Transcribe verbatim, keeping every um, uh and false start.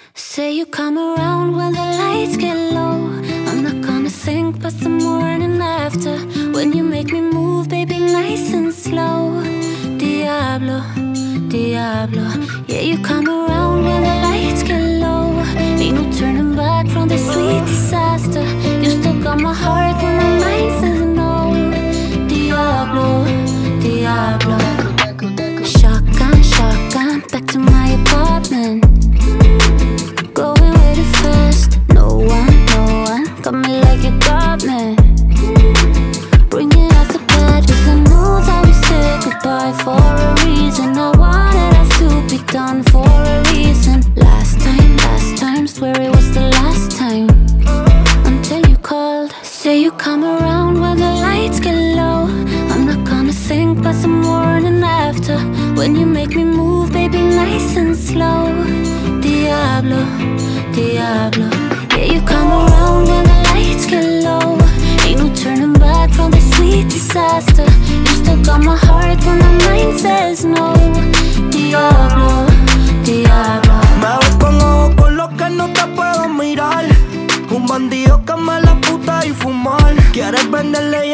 Say you come around when the lights get low. I'm not gonna think but the morning after, when you make me move, baby, nice and slow. Diablo, Diablo. Yeah, you come around when the lights get low. Ain't no turning back from this sweet disaster. You still got my heart when my mind says no. Diablo, Diablo. Shotgun, shotgun, back to my apartment. Going way too fast. No one, no one got me like you got me. Bring it out the bed, 'cause I knew that we said goodbye for a reason. I wanted us to be done for a reason. Last time, last time, swear it was the last time. Until you called. Say you come around when the lights get low. I'm not gonna think but the morning after, when you make me move, baby, nice and slow. Diablo, Diablo. Yeah, you come around when the lights get low. Ain't no turning back from this sweet disaster. You still got my heart when my mind says no. Diablo, Diablo. Me ves con ojos con los que no te puedo mirar. Un bandido que me la puta y fumar. Quieres venderle